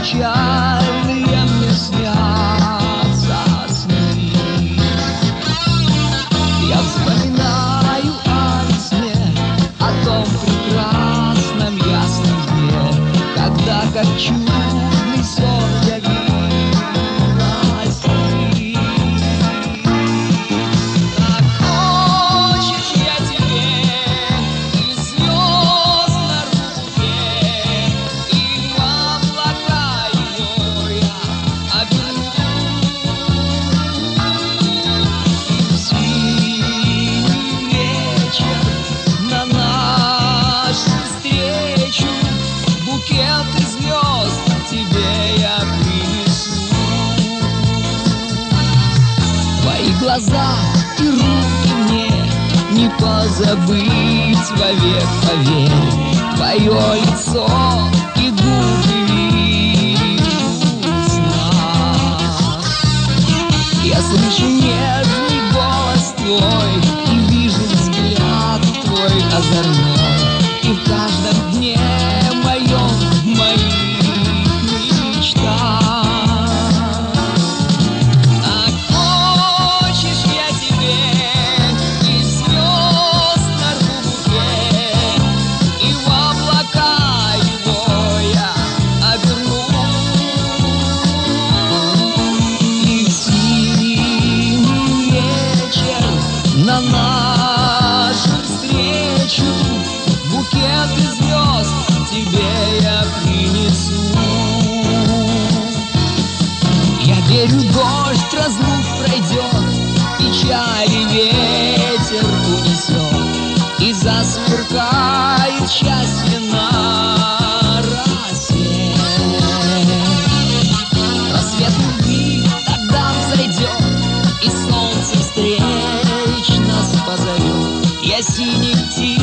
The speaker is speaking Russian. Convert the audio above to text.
печальные мне снятся сны. Я вспоминаю о весне, о том прекрасном ясном дне, когда как чудный сон явилась ты. Так хочешь я тебе и звезд на руке, и в облака его я оберну. Синий вечер на нашу встречу, букет из звезд тебе я принесу. Твои глаза и руки мне не позабыть вовек, поверь. Твое лицо и губы вижу в снах. Я слышу нежный голос твой и вижу взгляд твой озорной. И в каждом дне моем, в моих мечтах. Так хочешь я тебе и звезд на руке, и в облака его я оберну. И в синий вечер на нашу встречу букет из звезд тебе я принесу. Я верю, дождь разлук пройдет, печали ветер унесет, и засверкает счастье на росе. Рассвет любви тогда взойдет, и солнце встреч нас позовет. Я синих птиц